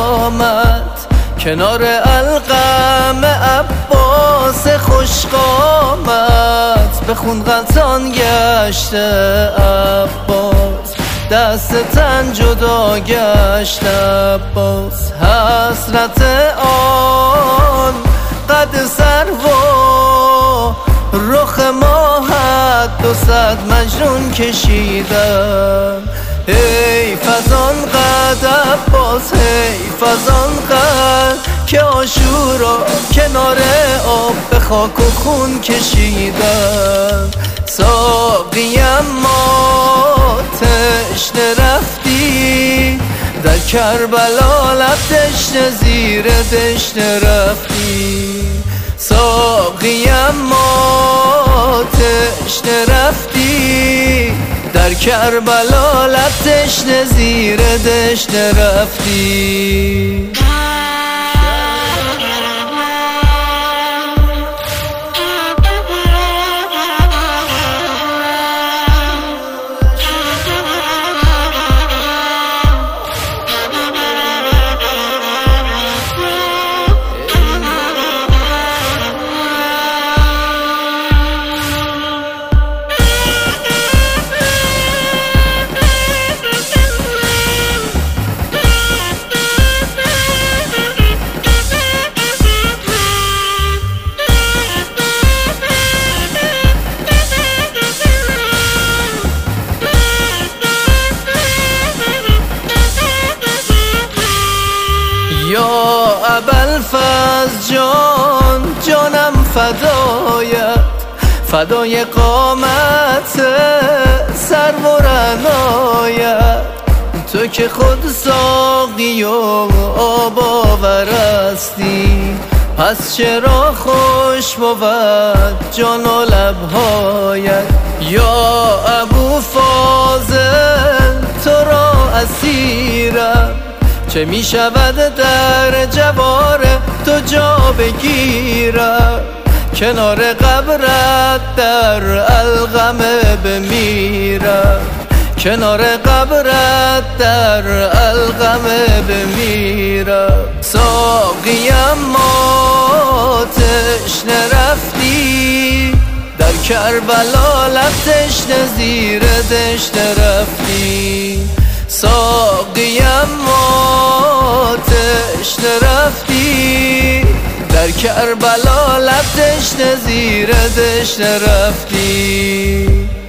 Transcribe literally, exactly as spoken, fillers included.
آمد کنار القم عباس خوشقامت، به خون غلطان گشته عباس، دست تن جدا گشت عباس. حسرت آن قد سروا رخ ماهت دو صد مجنون کشیدن. حیف از آن قد عباس، حیف از آن قد که عاشورا کنار آب به خاک و خون کشیدن. ساقیم ما تشنه رفتی در کربلا، لب تشنه زیر تشنه رفتی. ساقیم ما تشنه رفتی در کربلا، لب تشنه زیر تشنه رفتی. یا ابوالفضل جان جانم فدایت، فدای قامت سرو و رعنایت. تو که خود ساقی و آب آورستی، پس چرا خوش بود جان و لبهایت. یا ابوالفضل تو را اسیرم، چه می شود در جوار تو جا بگیرم. کنار قبرت در القم بمیرم، کنار قبرت در القم بمیرم. ساقیم ما تشنه رفتی در کربلا، لب تشنه زیر تشنه رفتی. ساقیم ما تشنه رفتی در کربلا، لب تشنه زیر تشنه رفتی.